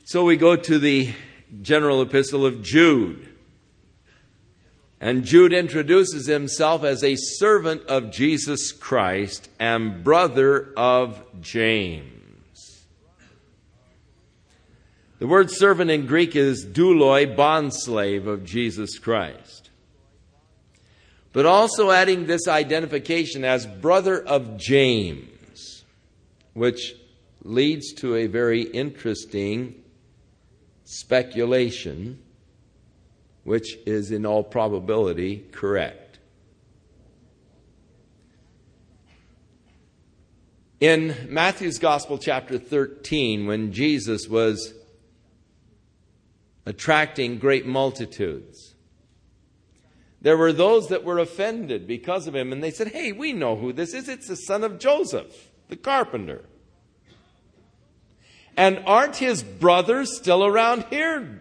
So we go to the general epistle of Jude. And Jude introduces himself as a servant of Jesus Christ and brother of James. The word servant in Greek is douloi, bondslave of Jesus Christ. But also adding this identification as brother of James, which leads to a very interesting speculation, which is in all probability correct. In Matthew's Gospel, chapter 13, when Jesus was attracting great multitudes, there were those that were offended because of him, and they said, "Hey, we know who this is. It's the son of Joseph, the carpenter. And aren't his brothers still around here?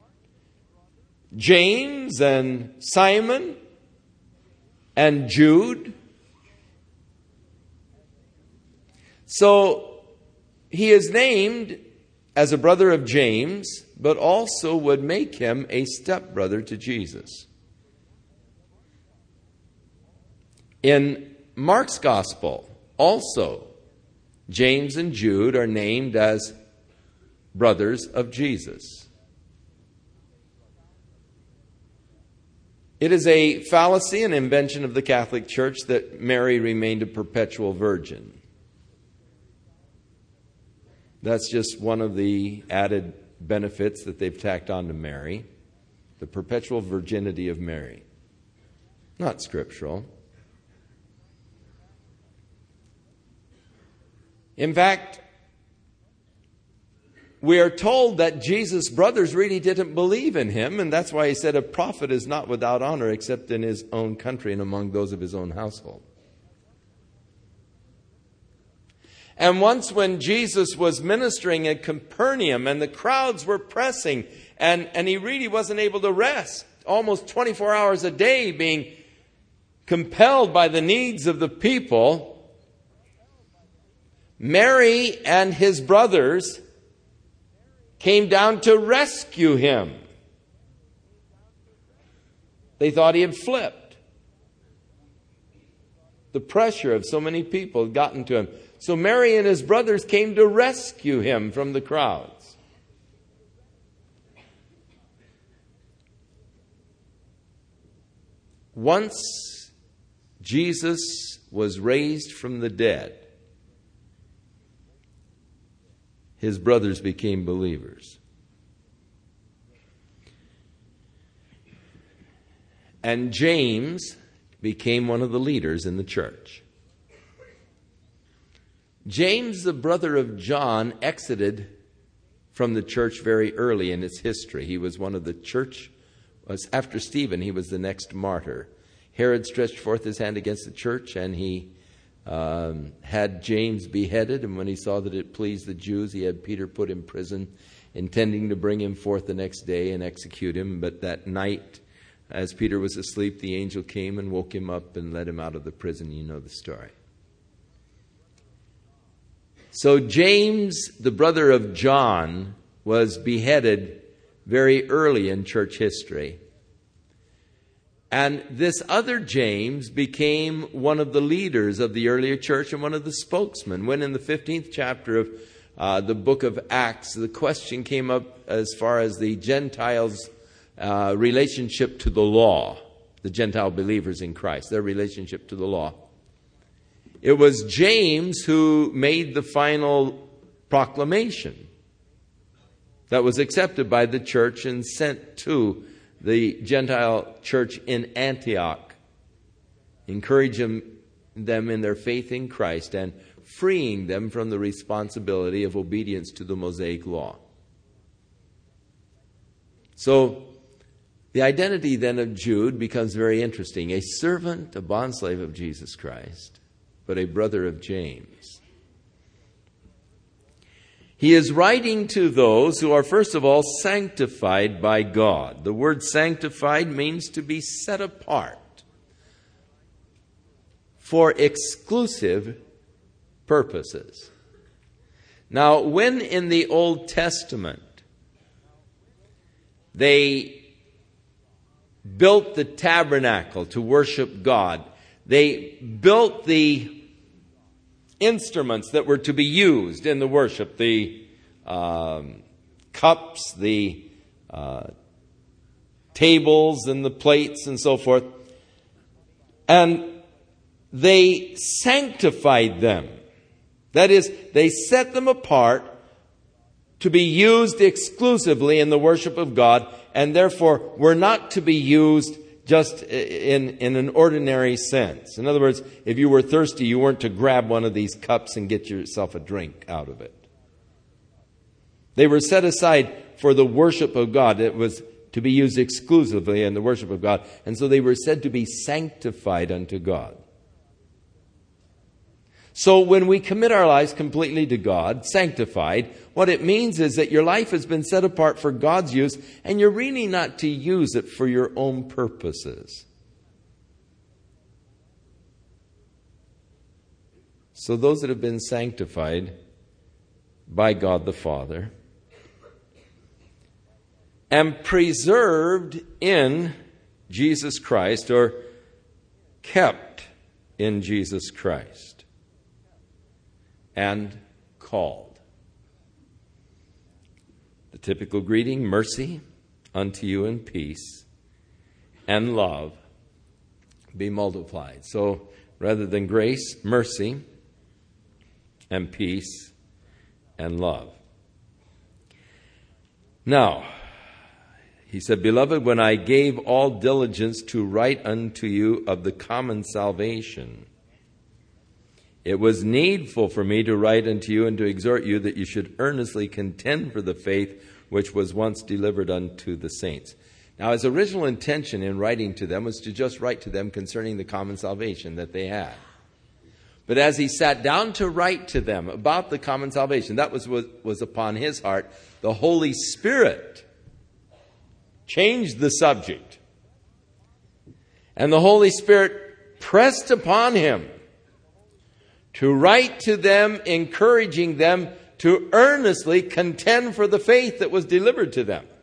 James and Simon and Jude." So he is named as a brother of James, but also would make him a stepbrother to Jesus. In Mark's Gospel, also, James and Jude are named as brothers of Jesus. It is a fallacy and invention of the Catholic Church that Mary remained a perpetual virgin. That's just one of the added benefits that they've tacked on to Mary, the perpetual virginity of Mary. Not scriptural. In fact, we are told that Jesus' brothers really didn't believe in him, and that's why he said a prophet is not without honor except in his own country and among those of his own household. And once when Jesus was ministering at Capernaum and the crowds were pressing and he really wasn't able to rest, almost 24 hours a day being compelled by the needs of the people, Mary and his brothers came down to rescue him. They thought he had flipped. The pressure of so many people had gotten to him. So Mary and his brothers came to rescue him from the crowds. Once Jesus was raised from the dead, his brothers became believers. And James became one of the leaders in the church. James, the brother of John, exited from the church very early in its history. He was one of the church, after Stephen, he was the next martyr. Herod stretched forth his hand against the church, and he had James beheaded, and when he saw that it pleased the Jews, he had Peter put in prison, intending to bring him forth the next day and execute him. But that night, as Peter was asleep, the angel came and woke him up and led him out of the prison. You know the story. So James, the brother of John, was beheaded very early in church history. And this other James became one of the leaders of the earlier church and one of the spokesmen. When in the 15th chapter of the book of Acts, the question came up as far as the Gentiles' relationship to the law, the Gentile believers in Christ, their relationship to the law. It was James who made the final proclamation that was accepted by the church and sent to the Gentile church in Antioch, encouraging them in their faith in Christ and freeing them from the responsibility of obedience to the Mosaic law. So the identity then of Jude becomes very interesting. A servant, a bondslave of Jesus Christ, but a brother of James. He is writing to those who are, first of all, sanctified by God. The word sanctified means to be set apart for exclusive purposes. Now, when in the Old Testament They built the tabernacle to worship God. They built the instruments that were to be used in the worship, the cups, the tables and the plates and so forth. And they sanctified them. That is, they set them apart to be used exclusively in the worship of God, and therefore were not to be used just in an ordinary sense. In other words, if you were thirsty, you weren't to grab one of these cups and get yourself a drink out of it. They were set aside for the worship of God. It was to be used exclusively in the worship of God. And so they were said to be sanctified unto God. So when we commit our lives completely to God, sanctified, what it means is that your life has been set apart for God's use, and you're really not to use it for your own purposes. So those that have been sanctified by God the Father and preserved in Jesus Christ, or kept in Jesus Christ, and called. The typical greeting, mercy unto you and peace and love be multiplied. So rather than grace, mercy and peace and love. Now, he said, Beloved, when I gave all diligence to write unto you of the common salvation, it was needful for me to write unto you and to exhort you that you should earnestly contend for the faith which was once delivered unto the saints. Now, his original intention in writing to them was to just write to them concerning the common salvation that they had. But as he sat down to write to them about the common salvation, that was upon his heart, the Holy Spirit changed the subject. And the Holy Spirit pressed upon him to write to them, encouraging them to earnestly contend for the faith that was delivered to them.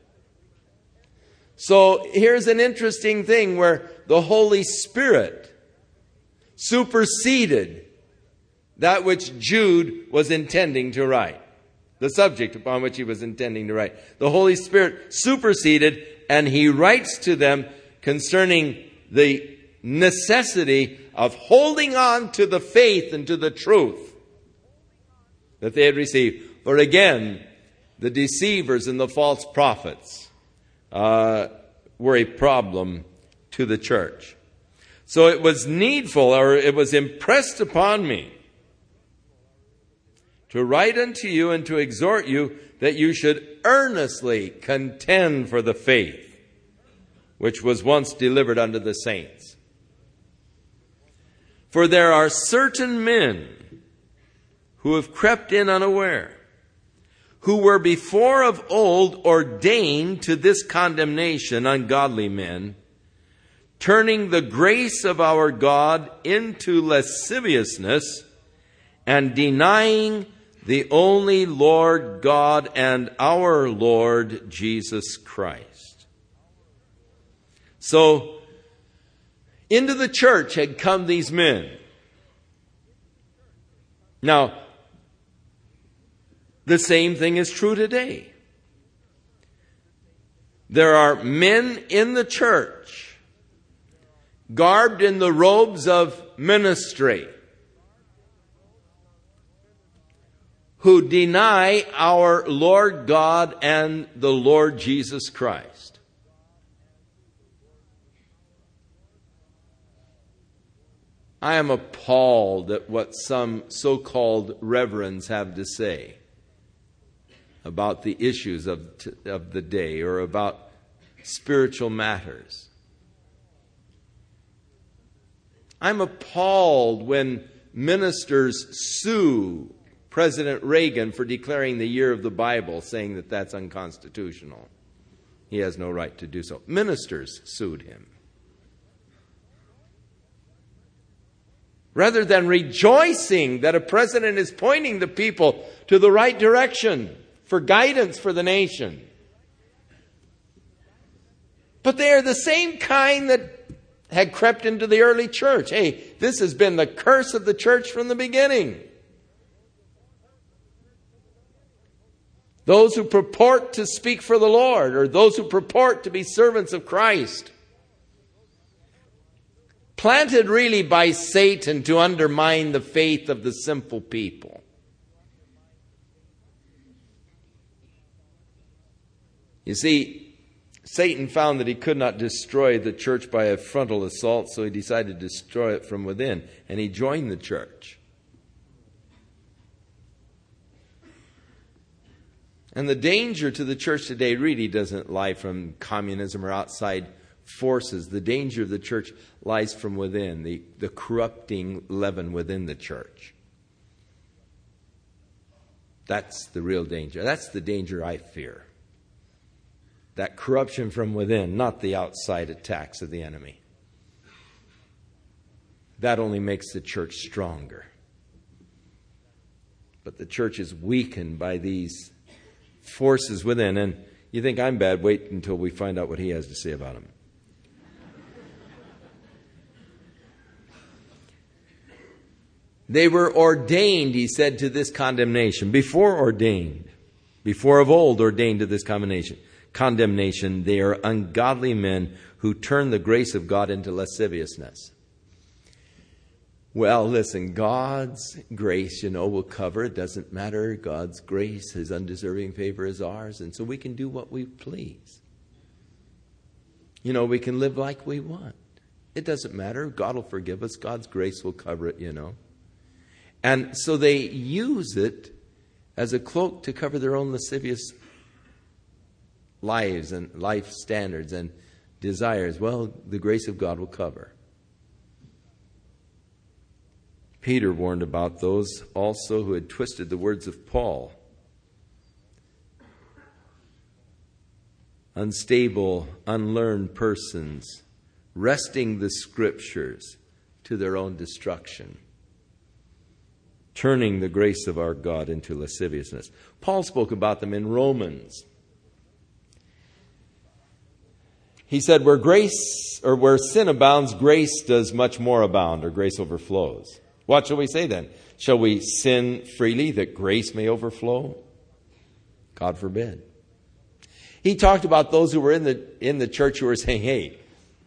So here's an interesting thing where the Holy Spirit superseded that which Jude was intending to write, the subject upon which he was intending to write. The Holy Spirit superseded, and he writes to them concerning the necessity of holding on to the faith and to the truth that they had received. For again, the deceivers and the false prophets were a problem to the church. So it was needful, or it was impressed upon me, to write unto you and to exhort you that you should earnestly contend for the faith which was once delivered unto the saints. For there are certain men who have crept in unaware, who were before of old ordained to this condemnation, ungodly men, turning the grace of our God into lasciviousness, and denying the only Lord God and our Lord Jesus Christ. So, into the church had come these men. Now, the same thing is true today. There are men in the church, garbed in the robes of ministry, who deny our Lord God and the Lord Jesus Christ. I am appalled at what some so-called reverends have to say about the issues of the day, or about spiritual matters. I'm appalled when ministers sue President Reagan for declaring the year of the Bible, saying that that's unconstitutional. He has no right to do so. Ministers sued him. Rather than rejoicing that a president is pointing the people to the right direction for guidance for the nation, But they are the same kind that had crept into the early church. Hey, this has been the curse of the church from the beginning. Those who purport to speak for the Lord, or those who purport to be servants of Christ, planted really by Satan to undermine the faith of the simple people. You see, Satan found that he could not destroy the church by a frontal assault, so he decided to destroy it from within, and he joined the church. And the danger to the church today really doesn't lie from communism or outside forces. The danger of the church lies from within, the corrupting leaven within the church. That's the real danger. That's the danger I fear. That corruption from within, not the outside attacks of the enemy. That only makes the church stronger. But the church is weakened by these forces within. And you think I'm bad, wait until we find out what he has to say about them. They were ordained, he said, to this condemnation. Before of old ordained to this condemnation, they are ungodly men who turn the grace of God into lasciviousness. Well, listen, God's grace, will cover. It doesn't matter. God's grace, his undeserving favor is ours. And so we can do what we please. We can live like we want. It doesn't matter. God will forgive us. God's grace will cover it, And so they use it as a cloak to cover their own lascivious lives and life standards and desires. Well, the grace of God will cover. Peter warned about those also who had twisted the words of Paul. Unstable, unlearned persons, wresting the scriptures to their own destruction, turning the grace of our God into lasciviousness. Paul spoke about them in Romans. He said, where sin abounds, grace does much more abound, or grace overflows. What shall we say then? Shall we sin freely that grace may overflow? God forbid. He talked about those who were in the church who were saying, hey,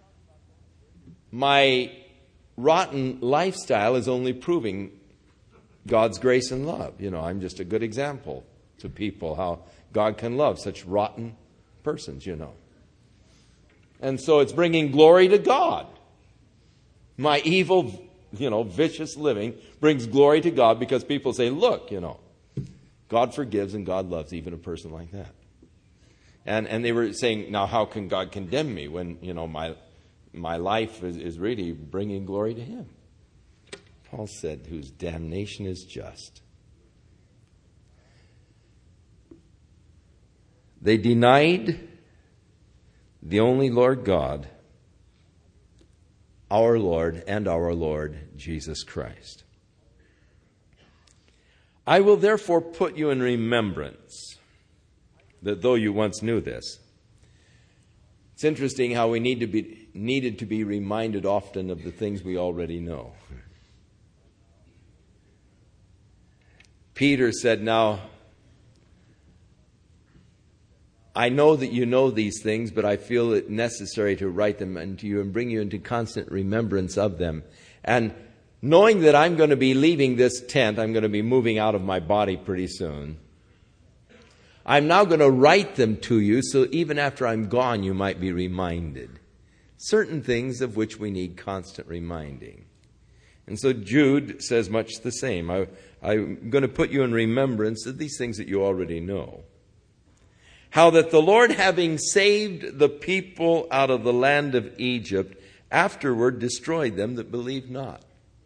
my rotten lifestyle is only proving God's grace and love. I'm just a good example to people how God can love such rotten persons, And so it's bringing glory to God. My evil, vicious living brings glory to God because people say, look, God forgives and God loves even a person like that. And they were saying, now how can God condemn me when, my life is really bringing glory to him? Paul said, whose damnation is just. They denied the only Lord God, our Lord and our Lord Jesus Christ. I will therefore put you in remembrance that though you once knew this. It's interesting how we needed to be reminded often of the things we already know. Peter said, now, I know that you know these things, but I feel it necessary to write them unto you and bring you into constant remembrance of them. And knowing that I'm going to be leaving this tent, I'm going to be moving out of my body pretty soon, I'm now going to write them to you so even after I'm gone, you might be reminded. Certain things of which we need constant reminding. And so Jude says much the same. I'm going to put you in remembrance of these things that you already know. How that the Lord, having saved the people out of the land of Egypt, afterward destroyed them that believed not.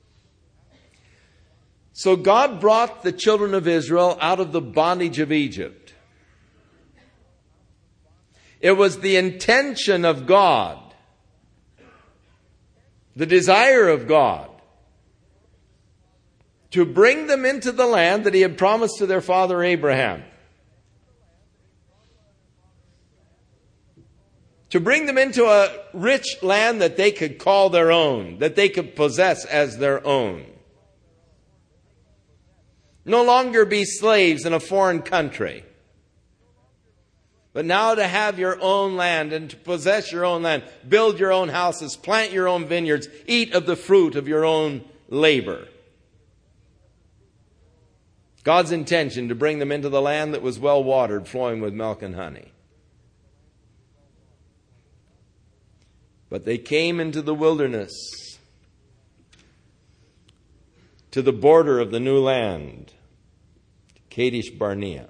So God brought the children of Israel out of the bondage of Egypt. It was the intention of God, the desire of God, to bring them into the land that he had promised to their father Abraham. To bring them into a rich land that they could call their own, that they could possess as their own. No longer be slaves in a foreign country, but now to have your own land and to possess your own land, build your own houses, plant your own vineyards, eat of the fruit of your own labor. God's intention to bring them into the land that was well watered, flowing with milk and honey. But they came into the wilderness, to the border of the new land, Kadesh Barnea.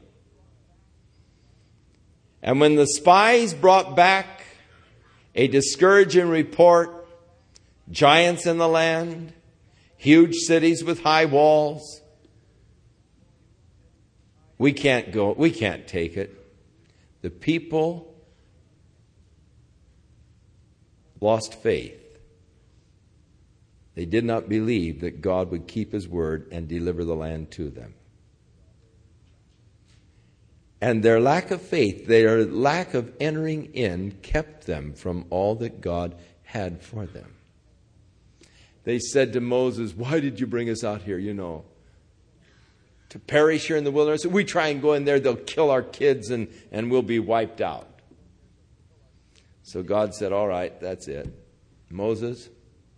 And when the spies brought back a discouraging report, giants in the land, huge cities with high walls, we can't go, we can't take it. The people lost faith. They did not believe that God would keep His word and deliver the land to them. And their lack of faith, their lack of entering in, kept them from all that God had for them. They said to Moses, "Why did you bring us out here, to perish here in the wilderness? If we try and go in there, they'll kill our kids and we'll be wiped out." So God said, "All right, that's it. Moses,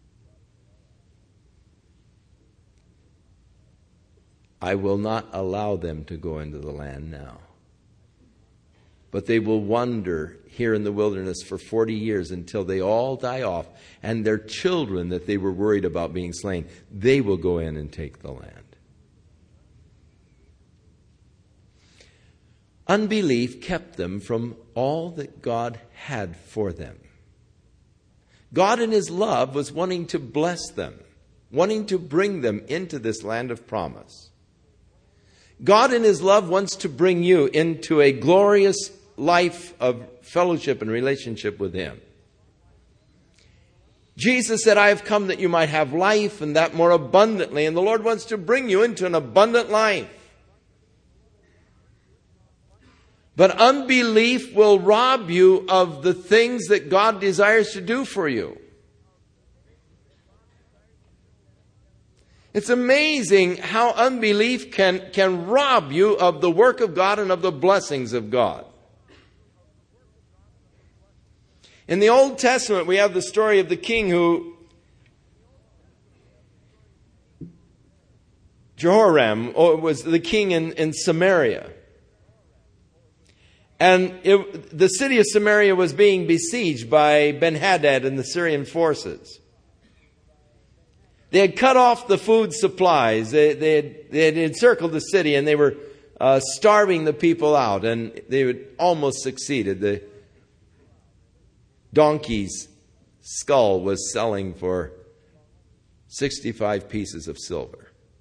I will not allow them to go into the land now. But they will wander here in the wilderness for 40 years until they all die off. And their children that they were worried about being slain, they will go in and take the land." Unbelief kept them from all that God had for them. God in His love was wanting to bless them, wanting to bring them into this land of promise. God in His love wants to bring you into a glorious life of fellowship and relationship with Him. Jesus said, "I have come that you might have life and that more abundantly." And the Lord wants to bring you into an abundant life. But unbelief will rob you of the things that God desires to do for you. It's amazing how unbelief can rob you of the work of God and of the blessings of God. In the Old Testament, we have the story of the king Jehoram was the king in Samaria. And the city of Samaria was being besieged by Ben-Hadad and the Syrian forces. They had cut off the food supplies. They had encircled the city and they were starving the people out. And they had almost succeeded. The donkey's skull was selling for 65 pieces of silver.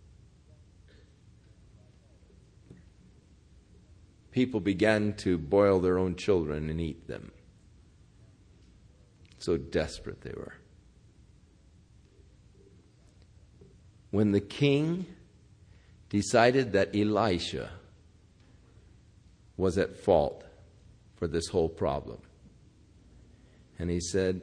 People began to boil their own children and eat them. So desperate they were. When the king decided that Elisha was at fault for this whole problem, and he said,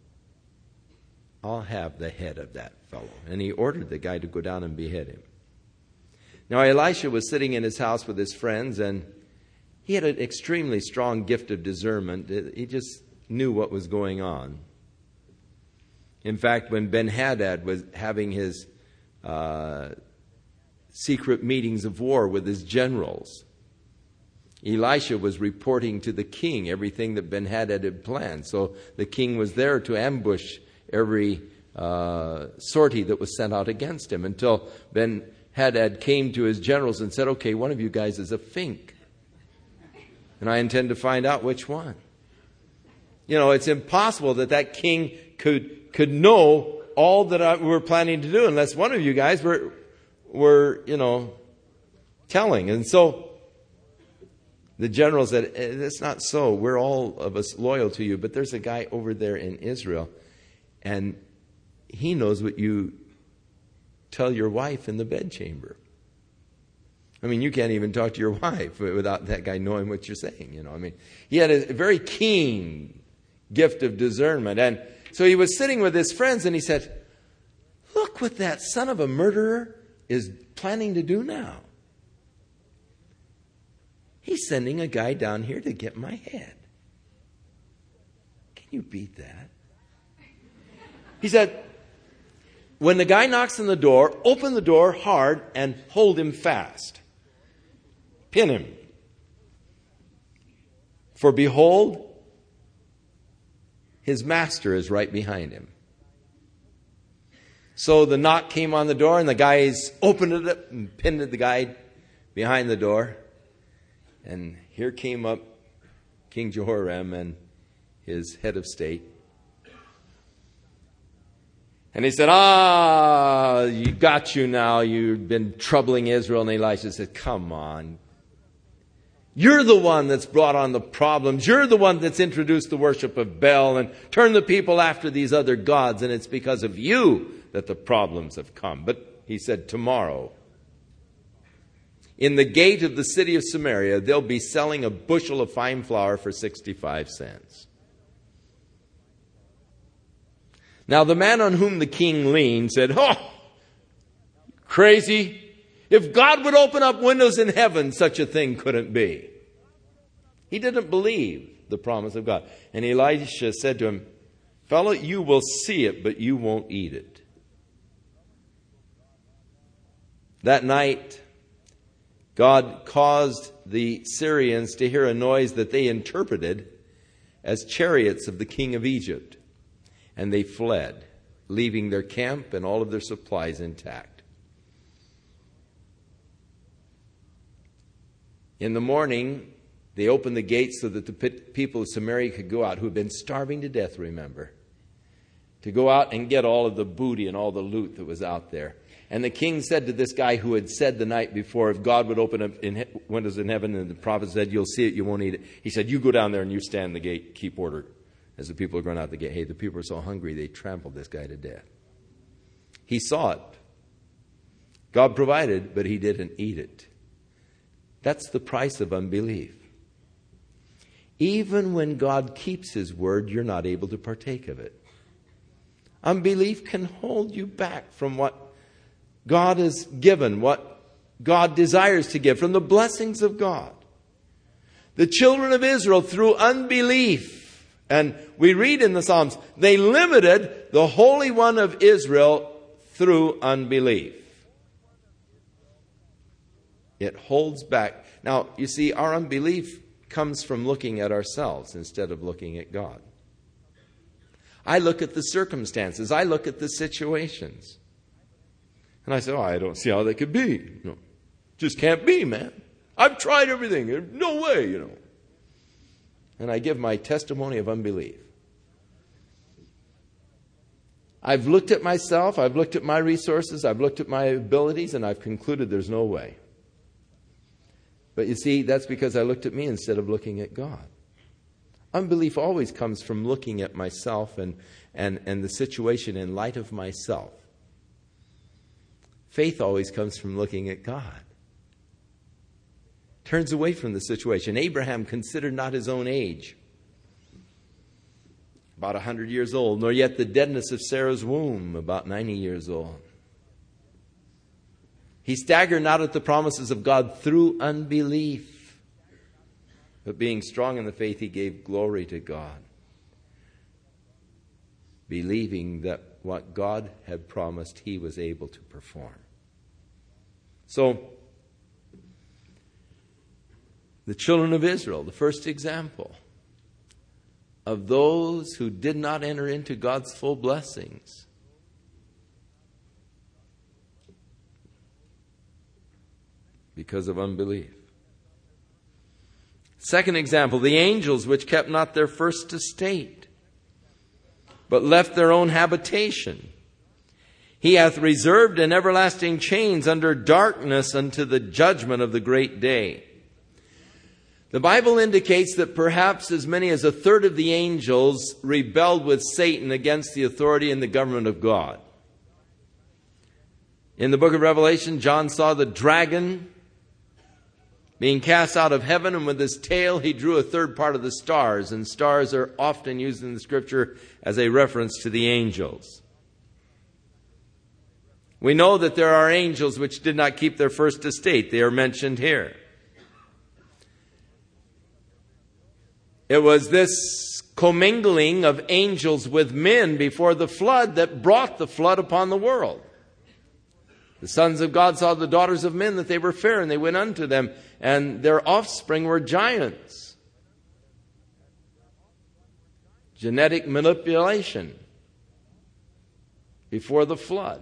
"I'll have the head of that fellow." And he ordered the guy to go down and behead him. Now Elisha was sitting in his house with his friends, and he had an extremely strong gift of discernment. He just knew what was going on. In fact, when Ben-Hadad was having his secret meetings of war with his generals, Elisha was reporting to the king everything that Ben-Hadad had planned. So the king was there to ambush every sortie that was sent out against him, until Ben-Hadad came to his generals and said, "Okay, one of you guys is a fink, and I intend to find out which one." It's impossible that king could know all that we're planning to do unless one of you guys were telling. And so the general said, "That's not so. We're all of us loyal to you, but there's a guy over there in Israel, and he knows what you tell your wife in the bedchamber. I mean, you can't even talk to your wife without that guy knowing what you're saying. He had a very keen gift of discernment. And so he was sitting with his friends and he said, look what that son of a murderer is planning to do now. He's sending a guy down here to get my head. Can you beat that? He said, when the guy knocks on the door, open the door hard and hold him fast. Pin him. For behold, his master is right behind him. So the knock came on the door, and the guys opened it up and pinned the guy behind the door. And here came up King Jehoram and his head of state. And he said, you got you now. You've been troubling Israel. And Elisha said, come on. You're the one that's brought on the problems. You're the one that's introduced the worship of Baal and turned the people after these other gods. And it's because of you that the problems have come. But he said, tomorrow, in the gate of the city of Samaria, they'll be selling a bushel of fine flour for 65 cents. Now the man on whom the king leaned said, crazy. If God would open up windows in heaven, such a thing couldn't be. He didn't believe the promise of God. And Elisha said to him, fellow, you will see it, but you won't eat it. That night, God caused the Syrians to hear a noise that they interpreted as chariots of the king of Egypt. And they fled, leaving their camp and all of their supplies intact. In the morning, they opened the gates so that the people of Samaria could go out, who had been starving to death, remember, to go out and get all of the booty and all the loot that was out there. And the king said to this guy who had said the night before, if God would open up windows in heaven, and the prophet said, you'll see it, you won't eat it. He said, you go down there and you stand the gate, keep order. As the people are going out the gate, hey, the people are so hungry, they trampled this guy to death. He saw it. God provided, but he didn't eat it. That's the price of unbelief. Even when God keeps his word, you're not able to partake of it. Unbelief can hold you back from what God has given, what God desires to give, from the blessings of God. The children of Israel, through unbelief, and we read in the Psalms, they limited the Holy One of Israel through unbelief. It holds back. Now, you see, our unbelief comes from looking at ourselves instead of looking at God. I look at the circumstances. I look at the situations. And I say, I don't see how that could be. No, just can't be, man. I've tried everything. There's no way, And I give my testimony of unbelief. I've looked at myself. I've looked at my resources. I've looked at my abilities, and I've concluded there's no way. But you see, that's because I looked at me instead of looking at God. Unbelief always comes from looking at myself and the situation in light of myself. Faith always comes from looking at God. Turns away from the situation. Abraham considered not his own age, about 100 years old, nor yet the deadness of Sarah's womb, about 90 years old. He staggered not at the promises of God through unbelief, but being strong in the faith, he gave glory to God, believing that what God had promised, he was able to perform. So, the children of Israel, the first example of those who did not enter into God's full blessings. Because of unbelief. Second example, the angels which kept not their first estate, but left their own habitation. He hath reserved in everlasting chains under darkness unto the judgment of the great day. The Bible indicates that perhaps as many as a third of the angels rebelled with Satan against the authority and the government of God. In the book of Revelation, John saw the dragon being cast out of heaven, and with his tail he drew a third part of the stars. And stars are often used in the Scripture as a reference to the angels. We know that there are angels which did not keep their first estate. They are mentioned here. It was this commingling of angels with men before the flood that brought the flood upon the world. The sons of God saw the daughters of men, that they were fair, and they went unto them, and their offspring were giants. Genetic manipulation before the flood.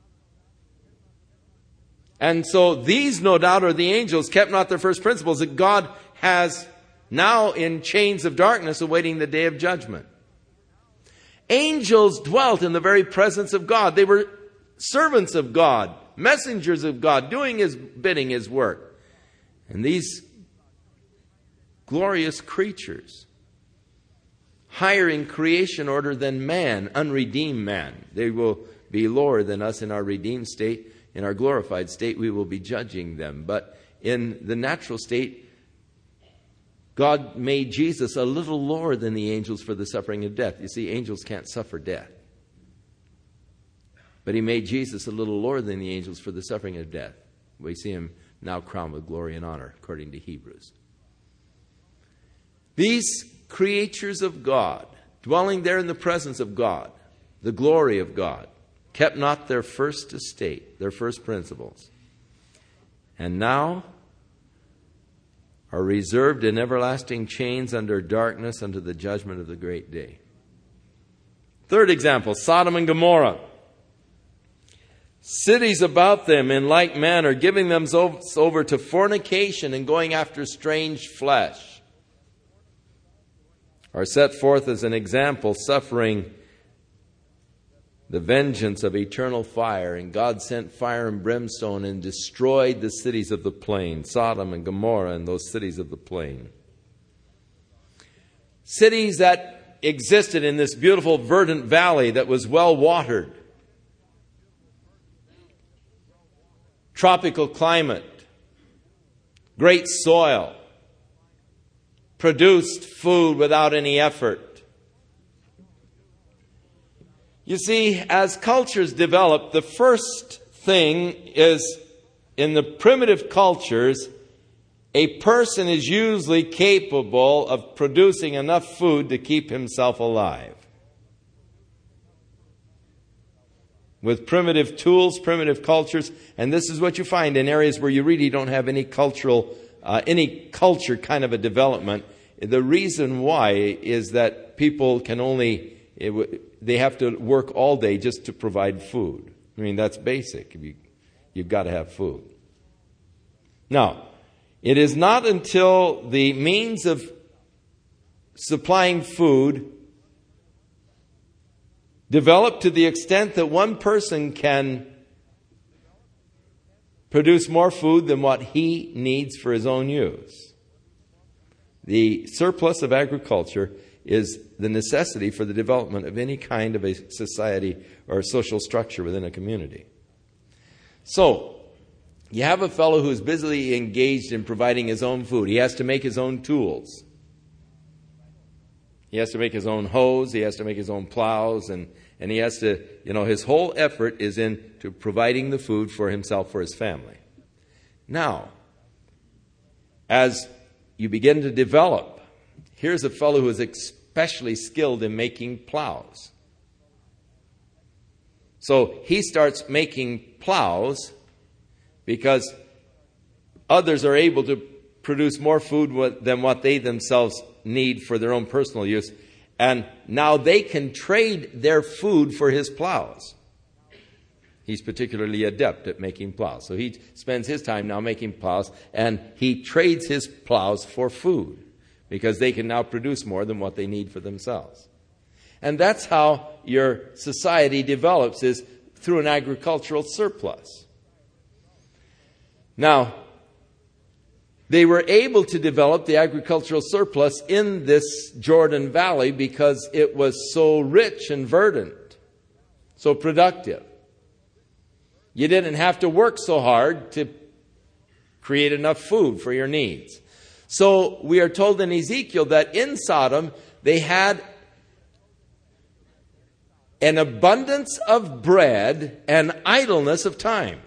And so these, no doubt, are the angels, kept not their first principles, that God has now in chains of darkness awaiting the day of judgment. Angels dwelt in the very presence of God. They were servants of God, messengers of God, doing his bidding, his work. And these glorious creatures, higher in creation order than man, unredeemed man. They will be lower than us in our redeemed state. In our glorified state, we will be judging them. But in the natural state, God made Jesus a little lower than the angels for the suffering of death. You see, angels can't suffer death. But he made Jesus a little lower than the angels for the suffering of death. We see him now crowned with glory and honor, according to Hebrews. These creatures of God, dwelling there in the presence of God, the glory of God, kept not their first estate, their first principles, and now are reserved in everlasting chains under darkness unto the judgment of the great day. Third example, Sodom and Gomorrah. Cities about them in like manner, giving themselves over to fornication and going after strange flesh, are set forth as an example, suffering the vengeance of eternal fire. And God sent fire and brimstone and destroyed the cities of the plain, Sodom and Gomorrah and those cities of the plain. Cities that existed in this beautiful verdant valley that was well watered. Tropical climate, great soil, produced food without any effort. You see, as cultures develop, the first thing is, in the primitive cultures, a person is usually capable of producing enough food to keep himself alive. With primitive tools, primitive cultures, and this is what you find in areas where you really don't have any culture kind of a development. The reason why is that people can only, they have to work all day just to provide food. I mean, that's basic. You've got to have food. Now, it is not until the means of supplying food develop to the extent that one person can produce more food than what he needs for his own use. The surplus of agriculture is the necessity for the development of any kind of a society or a social structure within a community. So, you have a fellow who's busily engaged in providing his own food. He has to make his own tools. He has to make his own hoes, he has to make his own plows, and he has to, his whole effort is into providing the food for himself, for his family. Now, as you begin to develop, here's a fellow who is especially skilled in making plows. So he starts making plows because others are able to produce more food than what they themselves need for their own personal use. And now they can trade their food for his plows. He's particularly adept at making plows. So he spends his time now making plows, and he trades his plows for food because they can now produce more than what they need for themselves. And that's how your society develops, is through an agricultural surplus. Now, they were able to develop the agricultural surplus in this Jordan Valley because it was so rich and verdant, so productive. You didn't have to work so hard to create enough food for your needs. So we are told in Ezekiel that in Sodom they had an abundance of bread and idleness of time,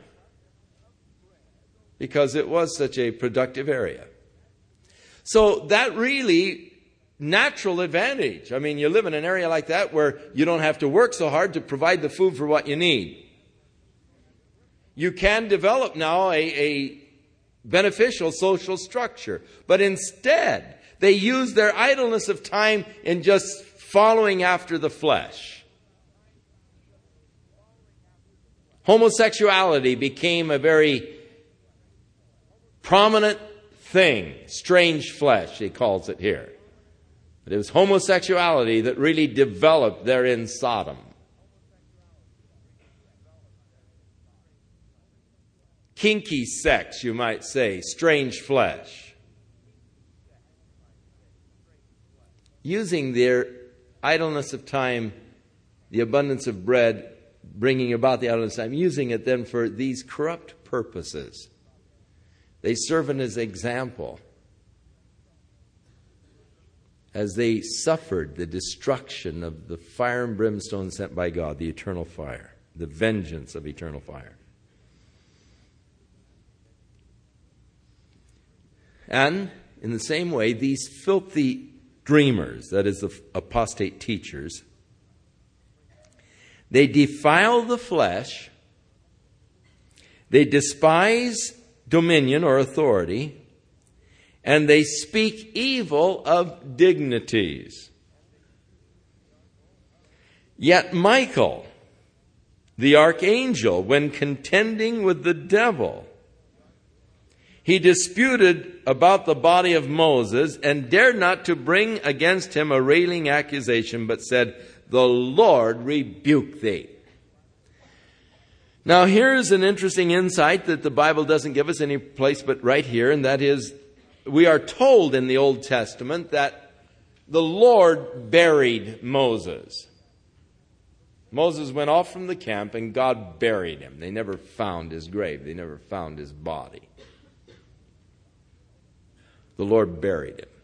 because it was such a productive area. So that really natural advantage. I mean, you live in an area like that where you don't have to work so hard to provide the food for what you need. You can develop now a beneficial social structure. But instead, they use their idleness of time in just following after the flesh. Homosexuality became a very prominent thing. Strange flesh, he calls it here. But it was homosexuality that really developed there in Sodom. Kinky sex, you might say, strange flesh. Using their idleness of time, the abundance of bread, bringing about the idleness of time, using it then for these corrupt purposes. They serve it as example as they suffered the destruction of the fire and brimstone sent by God, the eternal fire, the vengeance of eternal fire. And in the same way, these filthy dreamers, that is the apostate teachers, they defile the flesh, they despise dominion or authority, and they speak evil of dignities. Yet Michael, the archangel, when contending with the devil, he disputed about the body of Moses and dared not to bring against him a railing accusation, but said, "The Lord rebuke thee." Now here's an interesting insight that the Bible doesn't give us any place but right here, and that is, we are told in the Old Testament that the Lord buried Moses. Moses went off from the camp and God buried him. They never found his grave. They never found his body. The Lord buried him.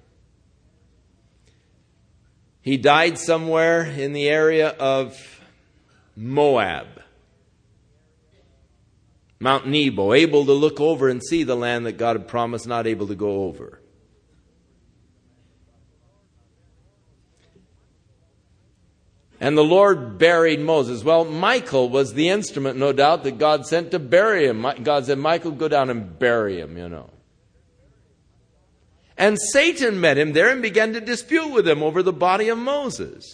He died somewhere in the area of Moab. Mount Nebo, able to look over and see the land that God had promised, not able to go over. And the Lord buried Moses. Well, Michael was the instrument, no doubt, that God sent to bury him. God said, "Michael, go down and bury him, you know." And Satan met him there and began to dispute with him over the body of Moses.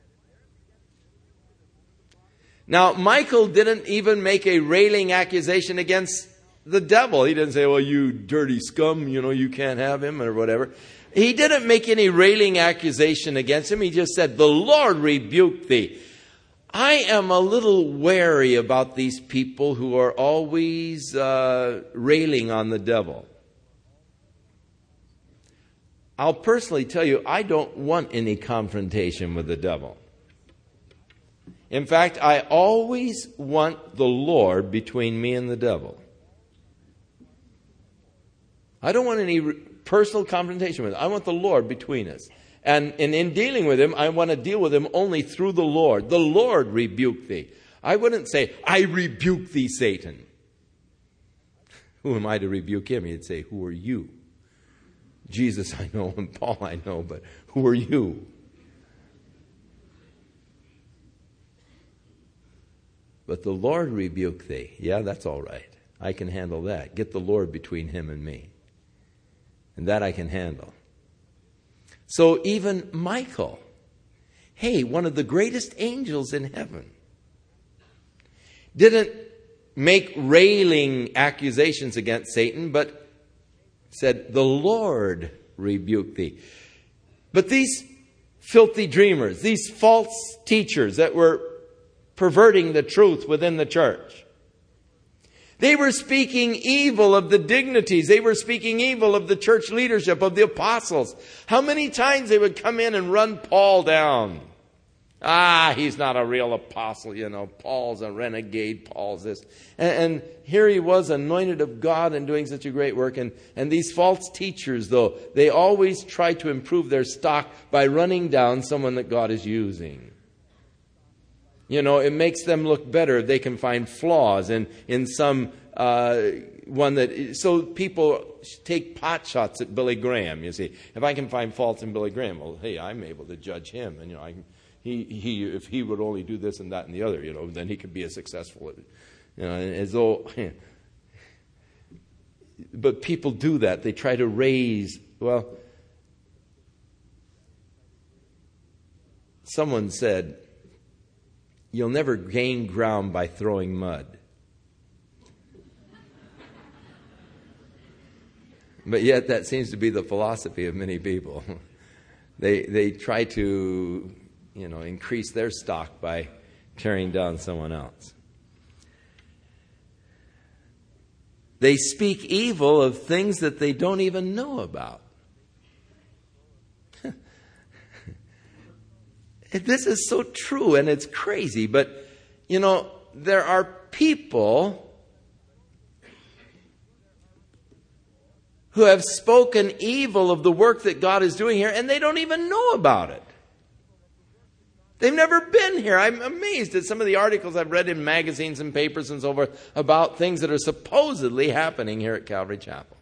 Now, Michael didn't even make a railing accusation against the devil. He didn't say, "Well, you dirty scum, you know, you can't have him," or whatever. He didn't make any railing accusation against him. He just said, "The Lord rebuke thee." I am a little wary about these people who are always railing on the devil. I'll personally tell you, I don't want any confrontation with the devil. In fact, I always want the Lord between me and the devil. I don't want any personal confrontation with him. I want the Lord between us. And in dealing with him, I want to deal with him only through the Lord. The Lord rebuke thee. I wouldn't say, "I rebuke thee, Satan." Who am I to rebuke him? He'd say, "Who are you?" Jesus I know and Paul I know, but who are you? But the Lord rebuke thee. Yeah, that's all right. I can handle that. Get the Lord between him and me. And that I can handle. So even Michael, hey, one of the greatest angels in heaven, didn't make railing accusations against Satan, but said, "The Lord rebuke thee." But these filthy dreamers, these false teachers that were perverting the truth within the church, they were speaking evil of the dignities. They were speaking evil of the church leadership, of the apostles. How many times they would come in and run Paul down. He's not a real apostle, Paul's a renegade, Paul's this. And here he was, anointed of God and doing such a great work. And these false teachers, though, they always try to improve their stock by running down someone that God is using. It makes them look better if they can find flaws in some one that... So people take pot shots at Billy Graham, you see. If I can find faults in Billy Graham, well, hey, I'm able to judge him. And, if he would only do this and that and the other, then he could be as successful, as though... But people do that. They try to raise... Well, someone said, you'll never gain ground by throwing mud. But yet that seems to be the philosophy of many people. They try to, increase their stock by tearing down someone else. They speak evil of things that they don't even know about. This is so true, and it's crazy. But, there are people who have spoken evil of the work that God is doing here, and they don't even know about it. They've never been here. I'm amazed at some of the articles I've read in magazines and papers and so forth about things that are supposedly happening here at Calvary Chapel.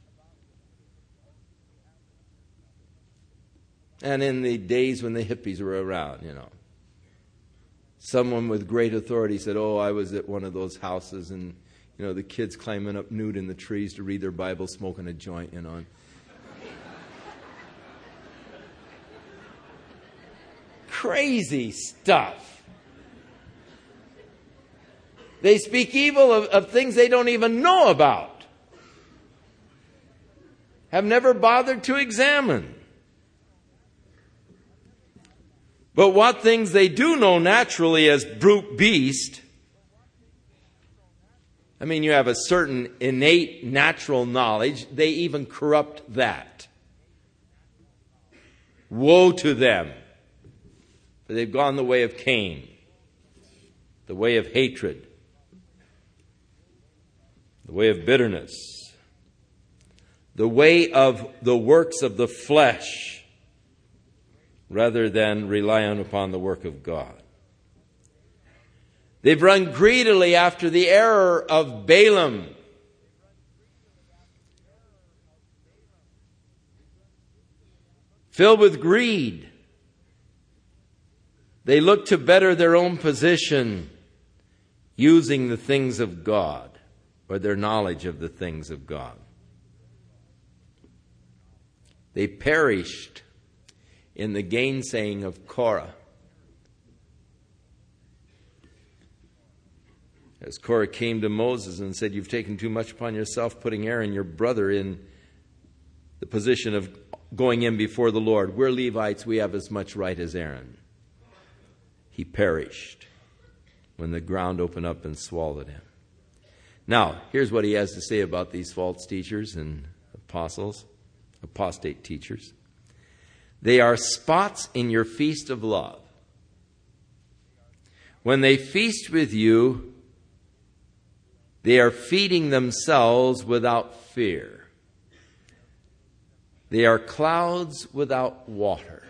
And in the days when the hippies were around, someone with great authority said, I was at one of those houses and, the kids climbing up nude in the trees to read their Bible, smoking a joint, Crazy stuff. They speak evil of things they don't even know about. Have never bothered to examine. But what things they do know naturally as brute beast, you have a certain innate natural knowledge. They even corrupt that. Woe to them, for they've gone the way of Cain, the way of hatred, the way of bitterness, the way of the works of the flesh, rather than relying upon the work of God. They've run greedily after the error of Balaam. Filled with greed, they look to better their own position using the things of God or their knowledge of the things of God. They perished in the gainsaying of Korah. As Korah came to Moses and said, "You've taken too much upon yourself, putting Aaron, your brother, in the position of going in before the Lord. We're Levites, we have as much right as Aaron." He perished when the ground opened up and swallowed him. Now, here's what he has to say about these false teachers and apostles, apostate teachers. They are spots in your feast of love. When they feast with you, they are feeding themselves without fear. They are clouds without water,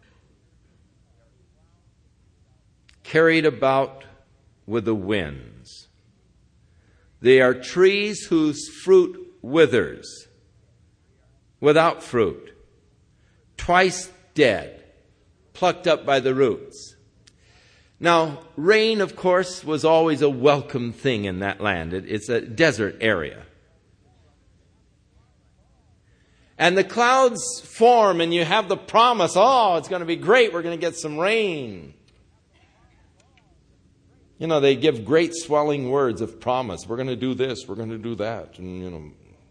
carried about with the winds. They are trees whose fruit withers, without fruit, twice dead, plucked up by the roots. Now, rain, of course, was always a welcome thing in that land. It's a desert area. And the clouds form and you have the promise, it's going to be great, we're going to get some rain. They give great swelling words of promise. We're going to do this, we're going to do that. And,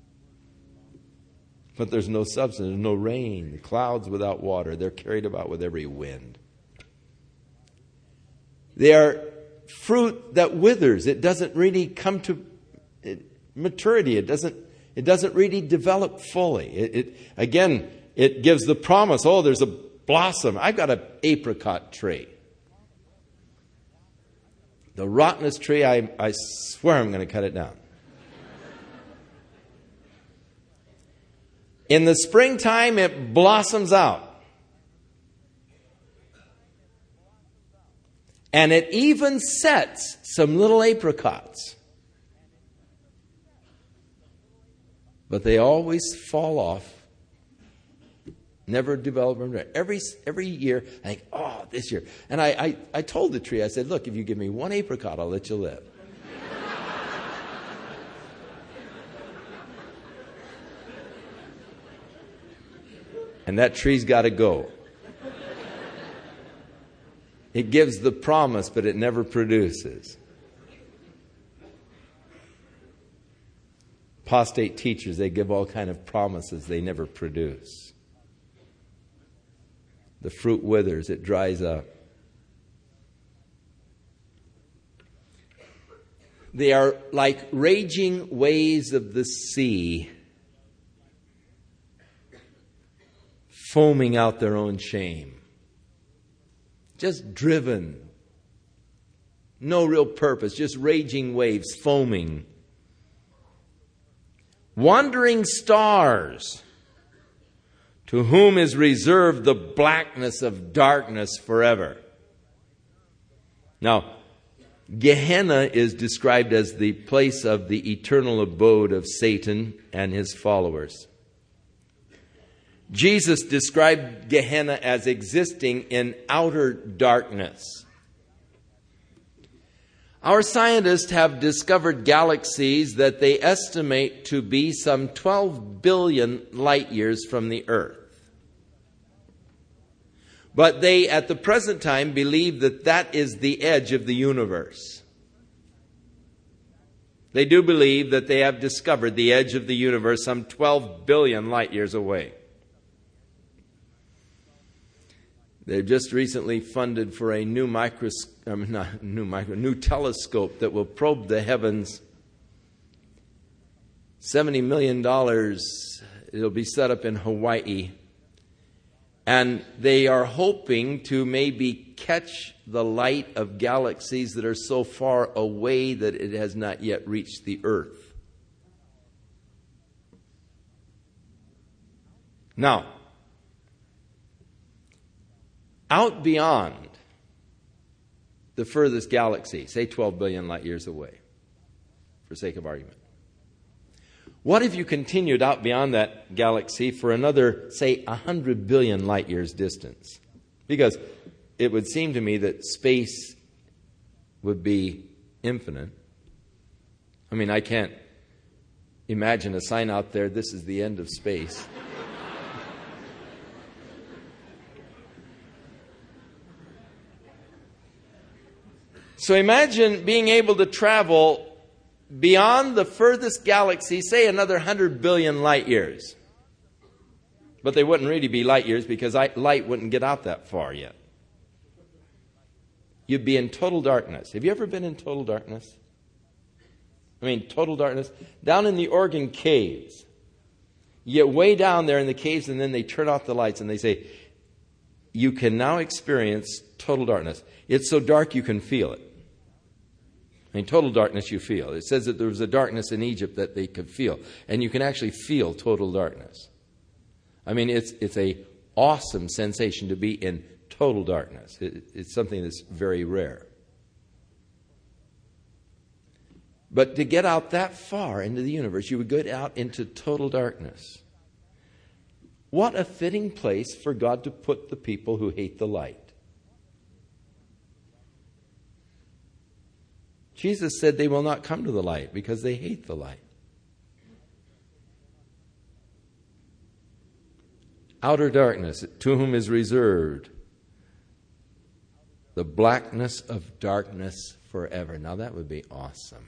but there's no substance, there's no rain. The clouds without water, they're carried about with every wind. They are fruit that withers. It doesn't really come to maturity. It doesn't really develop fully. It gives the promise, there's a blossom. I've got an apricot tree. The rottenest tree, I swear I'm going to cut it down. In the springtime, it blossoms out. And it even sets some little apricots. But they always fall off. Never develop them. Every year, I think, oh, this year. And I told the tree, I said, look, if you give me one apricot, I'll let you live. And that tree's got to go. It gives the promise, but it never produces. Apostate teachers, they give all kind of promises they never produce. The fruit withers, it dries up. They are like raging waves of the sea, foaming out their own shame. Just driven. No real purpose, just raging waves, foaming. Wandering stars, to whom is reserved the blackness of darkness forever. Now, Gehenna is described as the place of the eternal abode of Satan and his followers. Jesus described Gehenna as existing in outer darkness. Our scientists have discovered galaxies that they estimate to be some 12 billion light years from the Earth. But they, at the present time, believe that that is the edge of the universe. They do believe that they have discovered the edge of the universe some 12 billion light years away. They've just recently funded for a new new telescope that will probe the heavens. $70 million. It'll be set up in Hawaii. And they are hoping to maybe catch the light of galaxies that are so far away that it has not yet reached the Earth. Now, out beyond the furthest galaxy, say 12 billion light years away, for sake of argument. What if you continued out beyond that galaxy for another, say, 100 billion light years distance? Because it would seem to me that space would be infinite. I mean, I can't imagine a sign out there, this is the end of space. So imagine being able to travel beyond the furthest galaxy, say another 100 billion light years. But they wouldn't really be light years because light wouldn't get out that far yet. You'd be in total darkness. Have you ever been in total darkness? I mean, total darkness. Down in the Oregon caves. You get way down there in the caves and then they turn off the lights and they say, you can now experience total darkness. It's so dark you can feel it. I mean, total darkness you feel. It says that there was a darkness in Egypt that they could feel. And you can actually feel total darkness. I mean, it's a awesome sensation to be in total darkness. It's something that's very rare. But to get out that far into the universe, you would go out into total darkness. What a fitting place for God to put the people who hate the light. Jesus said they will not come to the light because they hate the light. Outer darkness, to whom is reserved the blackness of darkness forever. Now that would be awesome.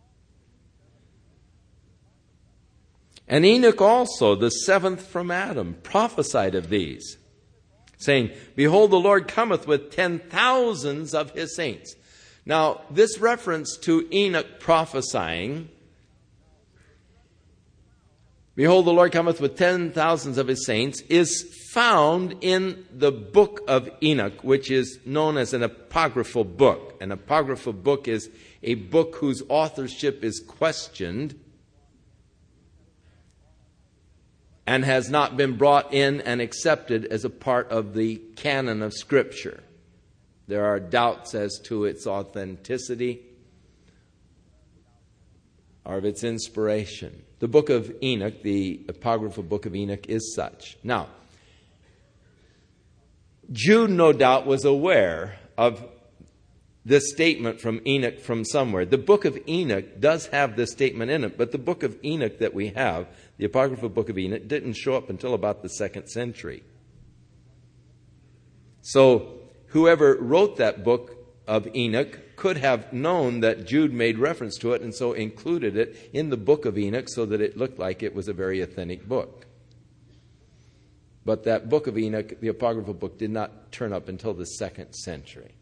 And Enoch also, the seventh from Adam, prophesied of these, saying, behold, the Lord cometh with 10,000s of his saints. Now, this reference to Enoch prophesying behold, the Lord cometh with 10,000s of his saints, is found in the book of Enoch, which is known as an apocryphal book. An apocryphal book is a book whose authorship is questioned and has not been brought in and accepted as a part of the canon of Scripture. There are doubts as to its authenticity or of its inspiration. The book of Enoch, the apocryphal book of Enoch, is such. Now, Jude, no doubt, was aware of this statement from Enoch from somewhere. The book of Enoch does have this statement in it, but the book of Enoch that we have, the apocryphal book of Enoch, didn't show up until about the 2nd century. So, whoever wrote that book of Enoch could have known that Jude made reference to it and so included it in the book of Enoch so that it looked like it was a very authentic book. But that book of Enoch, the apocryphal book, did not turn up until the 2nd century.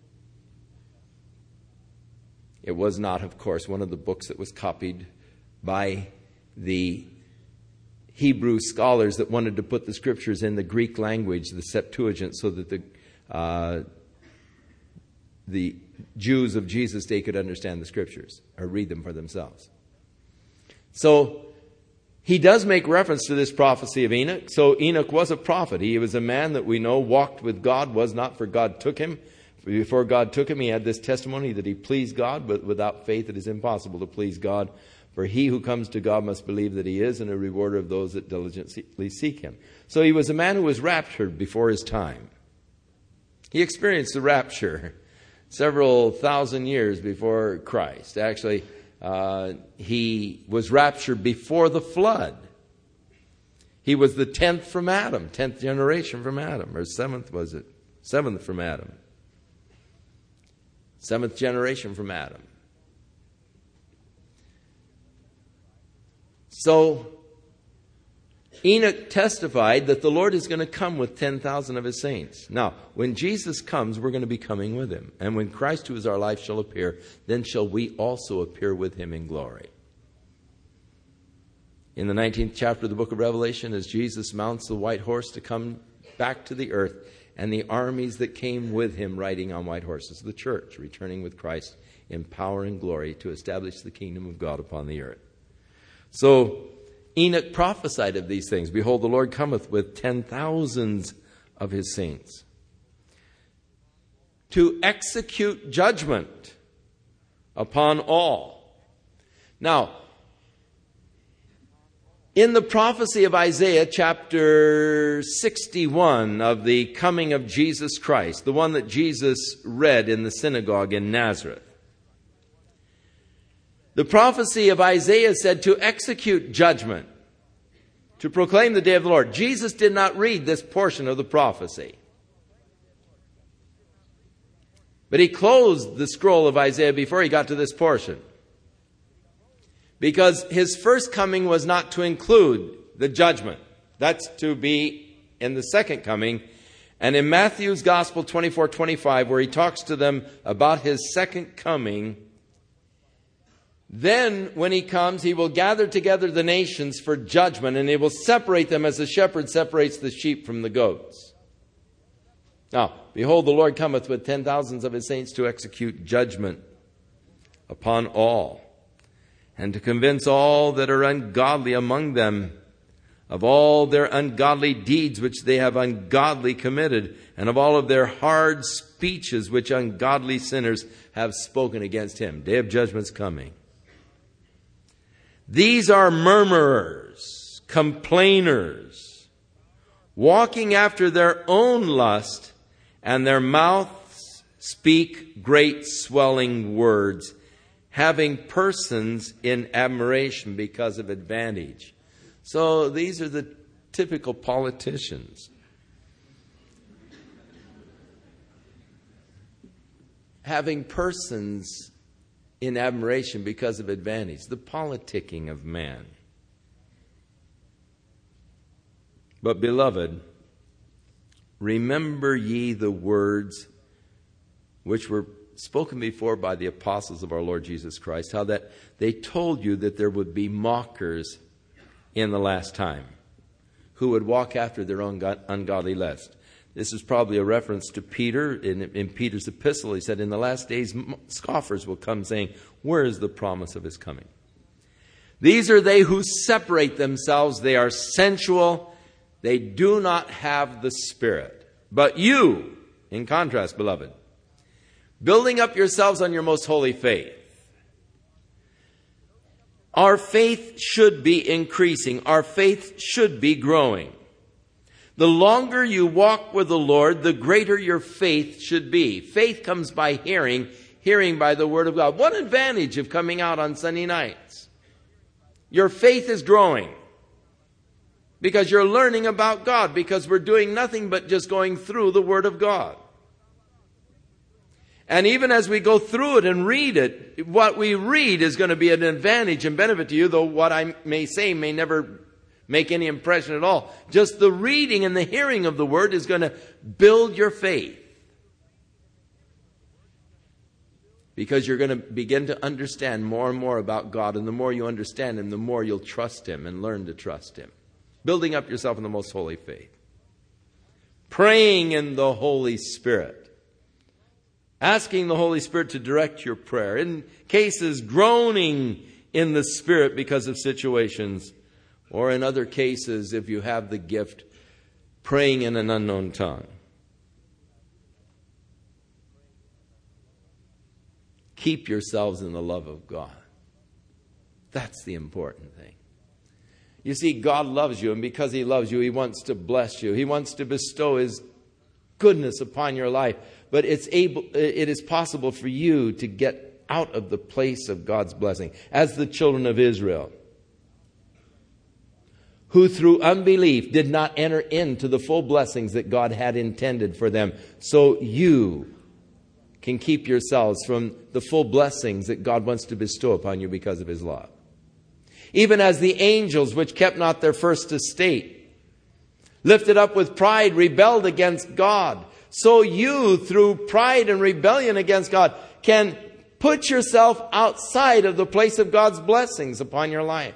It was not, of course, one of the books that was copied by the Hebrew scholars that wanted to put the Scriptures in the Greek language, the Septuagint, so that the Jews of Jesus' day could understand the Scriptures or read them for themselves. So he does make reference to this prophecy of Enoch. So Enoch was a prophet. He was a man that we know walked with God, was not, for God took him. Before God took him, he had this testimony that he pleased God, but without faith it is impossible to please God. For he who comes to God must believe that he is, and a rewarder of those that diligently seek him. So he was a man who was raptured before his time. He experienced the rapture several thousand years before Christ. Actually, he was raptured before the flood. He was the 10th from Adam, 10th generation from Adam, or 7th was it? 7th from Adam. 7th generation from Adam. So Enoch testified that the Lord is going to come with 10,000 of his saints. Now, when Jesus comes, we're going to be coming with him. And when Christ, who is our life, shall appear, then shall we also appear with him in glory. In the 19th chapter of the book of Revelation, as Jesus mounts the white horse to come back to the earth, and the armies that came with him riding on white horses, the church returning with Christ in power and glory to establish the kingdom of God upon the earth. So Enoch prophesied of these things. Behold, the Lord cometh with 10,000s of his saints to execute judgment upon all. Now, in the prophecy of Isaiah chapter 61 of the coming of Jesus Christ, the one that Jesus read in the synagogue in Nazareth, the prophecy of Isaiah said to execute judgment, to proclaim the day of the Lord. Jesus did not read this portion of the prophecy. But he closed the scroll of Isaiah before he got to this portion. Because his first coming was not to include the judgment. That's to be in the second coming. And in Matthew's Gospel 24:25, where he talks to them about his second coming, then when he comes, he will gather together the nations for judgment, and he will separate them as a shepherd separates the sheep from the goats. Now, behold, the Lord cometh with 10,000s of his saints to execute judgment upon all, and to convince all that are ungodly among them of all their ungodly deeds which they have ungodly committed, and of all of their hard speeches which ungodly sinners have spoken against him. Day of judgment's coming. These are murmurers, complainers, walking after their own lust, and their mouths speak great swelling words, having persons in admiration because of advantage. So these are the typical politicians. Having persons in admiration because of advantage. The politicking of man. But beloved, remember ye the words which were spoken before by the apostles of our Lord Jesus Christ, how that they told you that there would be mockers in the last time, who would walk after their own ungodly lust. This is probably a reference to Peter. In Peter's epistle, he said, in the last days, scoffers will come saying, where is the promise of his coming? These are they who separate themselves. They are sensual. They do not have the Spirit. But you, in contrast, beloved, building up yourselves on your most holy faith. Our faith should be increasing. Our faith should be growing. The longer you walk with the Lord, the greater your faith should be. Faith comes by hearing, hearing by the Word of God. What advantage of coming out on Sunday nights? Your faith is growing because you're learning about God, because we're doing nothing but just going through the Word of God. And even as we go through it and read it, what we read is going to be an advantage and benefit to you, though what I may say may never make any impression at all. Just the reading and the hearing of the Word is going to build your faith. Because you're going to begin to understand more and more about God. And the more you understand Him, the more you'll trust Him and learn to trust Him. Building up yourself in the most holy faith. Praying in the Holy Spirit. Asking the Holy Spirit to direct your prayer. In cases, groaning in the Spirit because of situations. Or in other cases, if you have the gift, praying in an unknown tongue. Keep yourselves in the love of God. That's the important thing. You see, God loves you, and because He loves you, He wants to bless you. He wants to bestow His goodness upon your life. But it is possible for you to get out of the place of God's blessing. As the children of Israel, who through unbelief did not enter into the full blessings that God had intended for them. So you can keep yourselves from the full blessings that God wants to bestow upon you because of His love. Even as the angels, which kept not their first estate, lifted up with pride, rebelled against God. So you, through pride and rebellion against God, can put yourself outside of the place of God's blessings upon your life.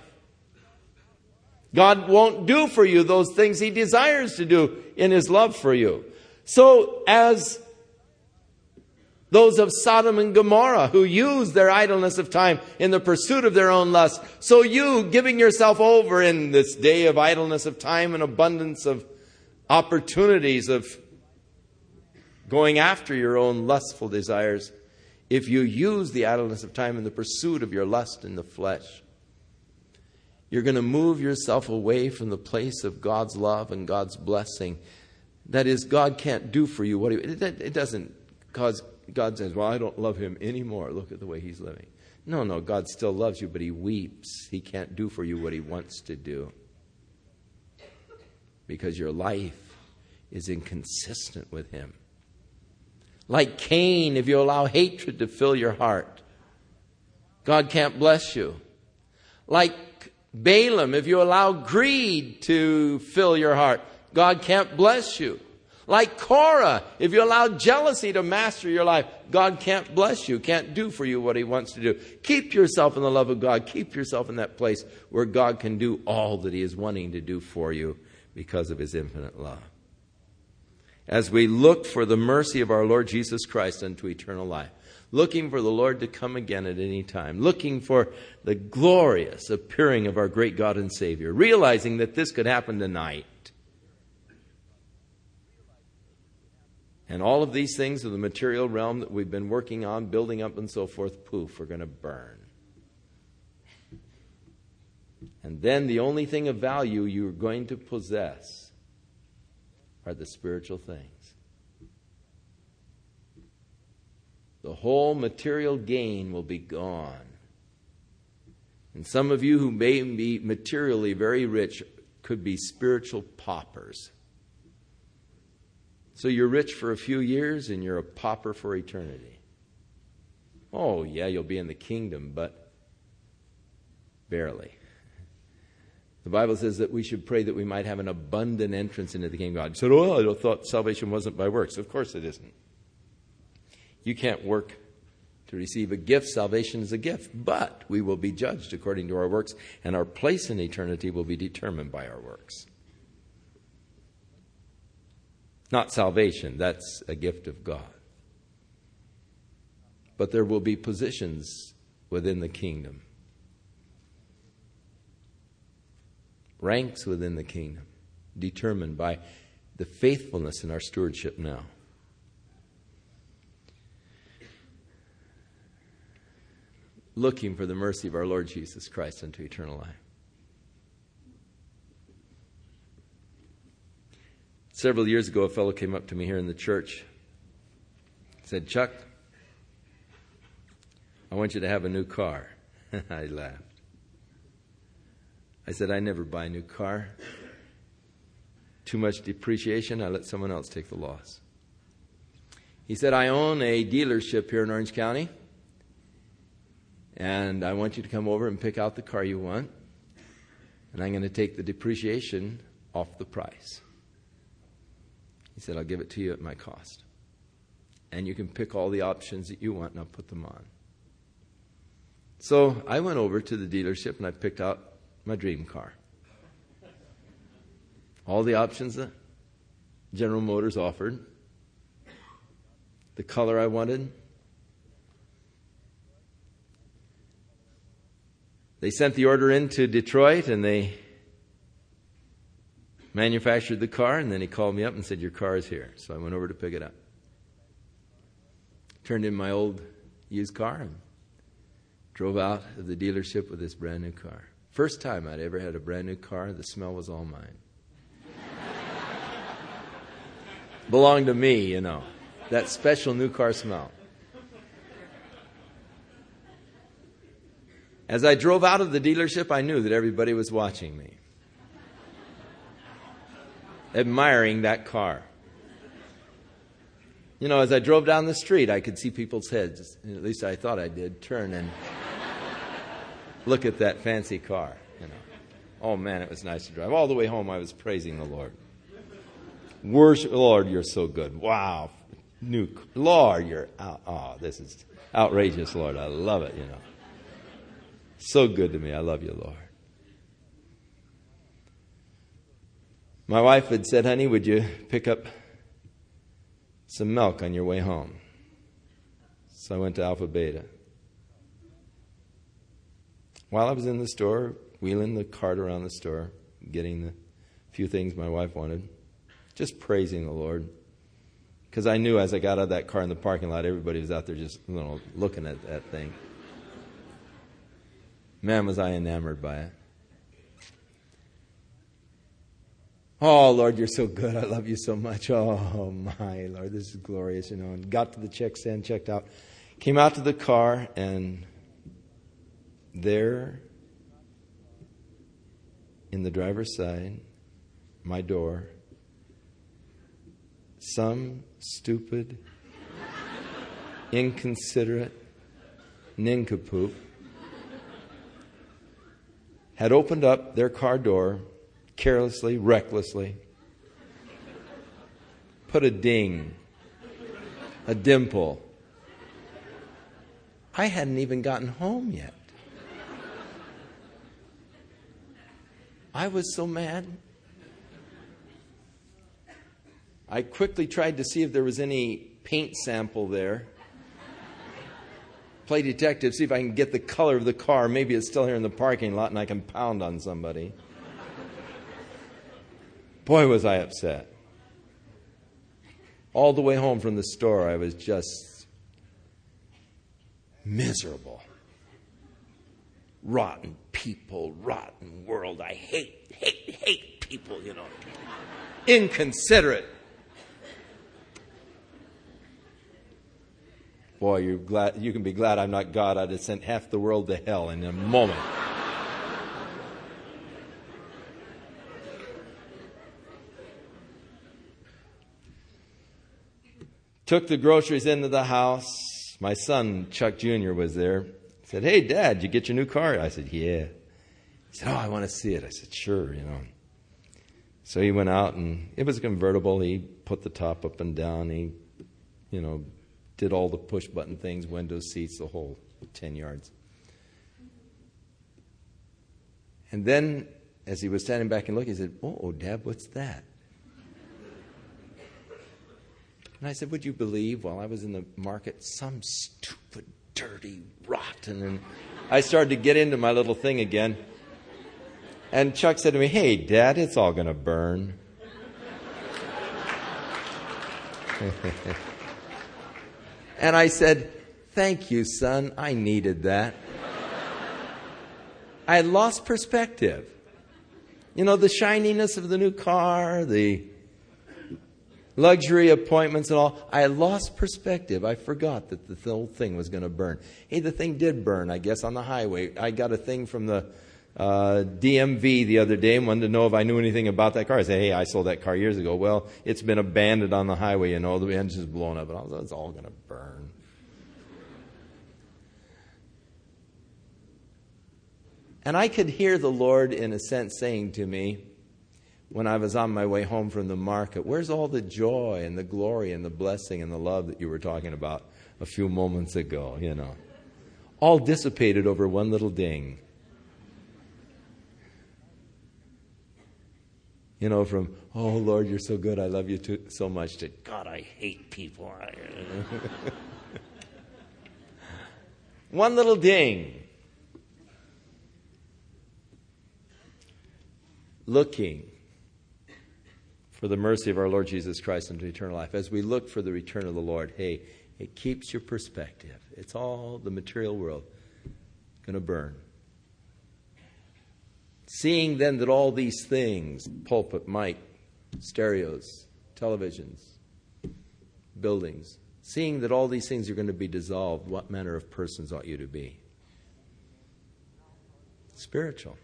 God won't do for you those things He desires to do in His love for you. So as those of Sodom and Gomorrah who used their idleness of time in the pursuit of their own lust, so you, giving yourself over in this day of idleness of time and abundance of opportunities of going after your own lustful desires, if you use the idleness of time in the pursuit of your lust in the flesh, you're going to move yourself away from the place of God's love and God's blessing. That is, God can't do for you what it doesn't cause God says, well, I don't love him anymore. Look at the way he's living. No, God still loves you, but he weeps. He can't do for you what he wants to do. Because your life is inconsistent with him. Like Cain, if you allow hatred to fill your heart, God can't bless you. Like Balaam, if you allow greed to fill your heart, God can't bless you. Like Korah, if you allow jealousy to master your life, God can't bless you, can't do for you what he wants to do. Keep yourself in the love of God. Keep yourself in that place where God can do all that he is wanting to do for you because of his infinite love. As we look for the mercy of our Lord Jesus Christ unto eternal life, looking for the Lord to come again at any time, looking for the glorious appearing of our great God and Savior, realizing that this could happen tonight. And all of these things of the material realm that we've been working on, building up and so forth, poof, are going to burn. And then the only thing of value you're going to possess are the spiritual things. The whole material gain will be gone. And some of you who may be materially very rich could be spiritual paupers. So you're rich for a few years and you're a pauper for eternity. Oh, yeah, you'll be in the kingdom, but barely. The Bible says that we should pray that we might have an abundant entrance into the kingdom of God. You said, I thought salvation wasn't by works. Of course it isn't. You can't work To receive a gift, salvation is a gift, but we will be judged according to our works, and our place in eternity will be determined by our works. Not salvation, that's a gift of God. But there will be positions within the kingdom, ranks within the kingdom, determined by the faithfulness in our stewardship now. Looking for the mercy of our Lord Jesus Christ unto eternal life. Several years ago, a fellow came up to me here in the church. He said, "Chuck, I want you to have a new car." I laughed. I said, "I never buy a new car. Too much depreciation, I let someone else take the loss." He said, "I own a dealership here in Orange County. And I want you to come over and pick out the car you want. And I'm going to take the depreciation off the price." He said, "I'll give it to you at my cost. And you can pick all the options that you want and I'll put them on." So I went over to the dealership and I picked out my dream car. All the options that General Motors offered. The color I wanted. They sent the order into Detroit and they manufactured the car, and then he called me up and said, "Your car is here." So I went over to pick it up. Turned in my old used car and drove out of the dealership with this brand new car. First time I'd ever had a brand new car, the smell was all mine. Belonged to me, you know. That special new car smell. As I drove out of the dealership, I knew that everybody was watching me, admiring that car. You know, as I drove down the street, I could see people's heads, at least I thought I did, turn and look at that fancy car. You know, oh man, it was nice to drive. All the way home, I was praising the Lord. Worship, Lord, you're so good. Wow, Lord, you're this is outrageous, Lord. I love it. You know. So good to me. I love you, Lord. My wife had said, "Honey, would you pick up some milk on your way home?" So I went to Alpha Beta. While I was in the store, wheeling the cart around the store, getting the few things my wife wanted, just praising the Lord. Because I knew as I got out of that car in the parking lot, everybody was out there just looking at that thing. Man, was I enamored by it. "Oh, Lord, you're so good. I love you so much. Oh, my Lord, this is glorious." You know, and got to the check stand, checked out, came out to the car, and there, in the driver's side, my door, some stupid, inconsiderate nincompoop had opened up their car door carelessly, recklessly, put a ding, a dimple. I hadn't even gotten home yet. I was so mad. I quickly tried to see if there was any paint sample there. Play detective, see if I can get the color of the car. Maybe it's still here in the parking lot and I can pound on somebody. Boy, was I upset. All the way home from the store, I was just miserable. Rotten people, rotten world. I hate people, you know. Inconsiderate. Boy, you can be glad I'm not God. I'd have sent half the world to hell in a moment. Took the groceries into the house. My son, Chuck Jr., was there. He said, "Hey, Dad, did you get your new car?" I said, "Yeah." He said, "Oh, I want to see it." I said, "Sure, you know." So he went out, and it was a convertible. He put the top up and down. He, did all the push-button things, window seats, the whole 10 yards. And then, as he was standing back and looking, he said, "Oh, Dad, what's that?" And I said, "Would you believe, while I was in the market, some stupid, dirty, rotten..." And I started to get into my little thing again. And Chuck said to me, "Hey, Dad, it's all going to burn." And I said, "Thank you, son. I needed that." I had lost perspective. You know, the shininess of the new car, the luxury appointments and all. I had lost perspective. I forgot that the whole thing was going to burn. Hey, the thing did burn, I guess, on the highway. I got a thing from the DMV the other day and wanted to know if I knew anything about that car. I said, "Hey, I sold that car years ago." "Well, it's been abandoned on the highway, you know, the engine's blown up." And I was like, "It's all going to burn." And I could hear the Lord, in a sense, saying to me, when I was on my way home from the market, "Where's all the joy and the glory and the blessing and the love that you were talking about a few moments ago, you know? All dissipated over one little ding." You know, from, "Oh, Lord, you're so good, I love you too, so much," to, "God, I hate people." One little ding. Looking for the mercy of our Lord Jesus Christ into eternal life. As we look for the return of the Lord, hey, it keeps your perspective. It's all the material world going to burn. Seeing then that all these things, pulpit, mic, stereos, televisions, buildings, seeing that all these things are going to be dissolved, what manner of persons ought you to be? Spiritual.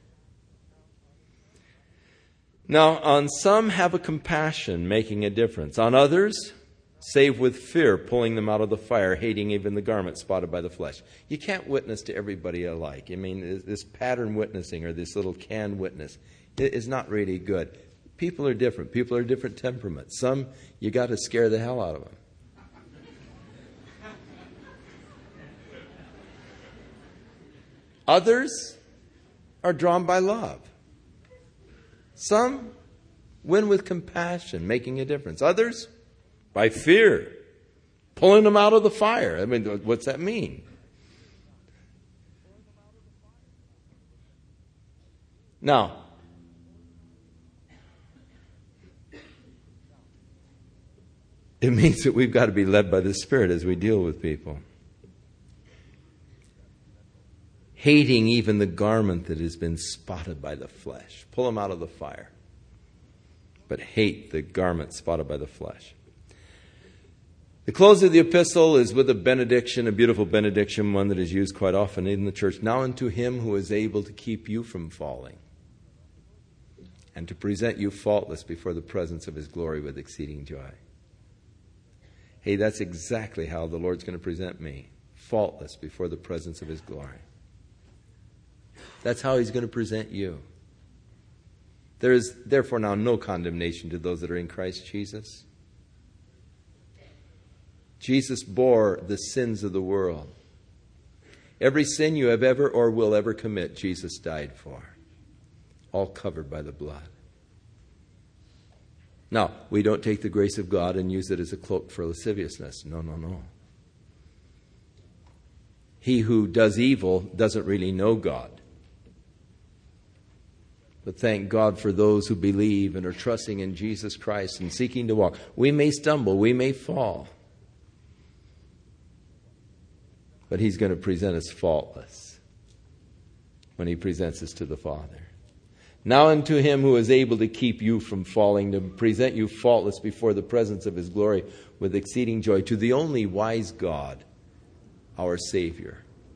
Now, on some have a compassion, making a difference. On others, save with fear, pulling them out of the fire, hating even the garment spotted by the flesh. You can't witness to everybody alike. I mean, this pattern witnessing or this little canned witness is not really good. People are different. People are different temperaments. Some, you got to scare the hell out of them. Others are drawn by love. Some win with compassion, making a difference. Others, by fear, pulling them out of the fire. I mean, what's that mean? Now, it means that we've got to be led by the Spirit as we deal with people. Hating even the garment that has been spotted by the flesh. Pull them out of the fire. But hate the garment spotted by the flesh. The close of the epistle is with a benediction, a beautiful benediction, one that is used quite often in the church. Now unto him who is able to keep you from falling and to present you faultless before the presence of his glory with exceeding joy. Hey, that's exactly how the Lord's going to present me. Faultless before the presence of his glory. That's how he's going to present you. There is therefore now no condemnation to those that are in Christ Jesus. Jesus bore the sins of the world. Every sin you have ever or will ever commit, Jesus died for. All covered by the blood. Now, we don't take the grace of God and use it as a cloak for lasciviousness. No, no, no. He who does evil doesn't really know God. But thank God for those who believe and are trusting in Jesus Christ and seeking to walk. We may stumble, we may fall. But he's going to present us faultless when he presents us to the Father. Now unto him who is able to keep you from falling, to present you faultless before the presence of his glory with exceeding joy, to the only wise God, our Savior.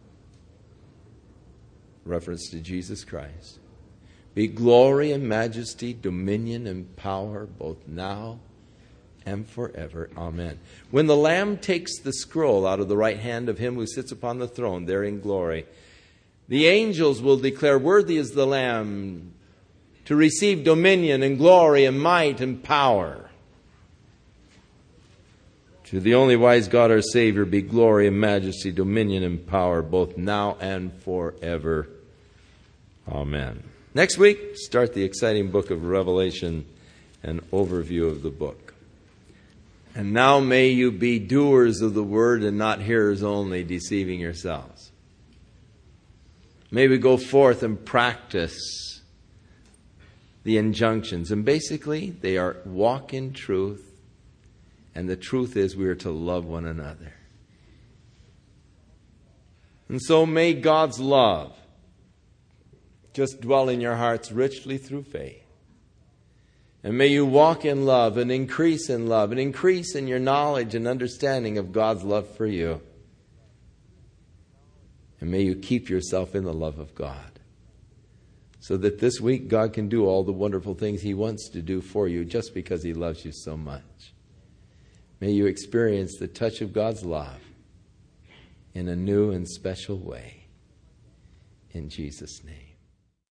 Reference to Jesus Christ. Be glory and majesty, dominion and power, both now and forever. Amen. When the Lamb takes the scroll out of the right hand of him who sits upon the throne, there in glory, the angels will declare, worthy is the Lamb to receive dominion and glory and might and power. To the only wise God, our Savior, be glory and majesty, dominion and power, both now and forever. Amen. Next week, start the exciting book of Revelation, an overview of the book. And now may you be doers of the word and not hearers only, deceiving yourselves. May we go forth and practice the injunctions. And basically, they are walk in truth. And the truth is we are to love one another. And so may God's love just dwell in your hearts richly through faith. And may you walk in love and increase in your knowledge and understanding of God's love for you. And may you keep yourself in the love of God, so that this week God can do all the wonderful things He wants to do for you just because He loves you so much. May you experience the touch of God's love in a new and special way. In Jesus' name.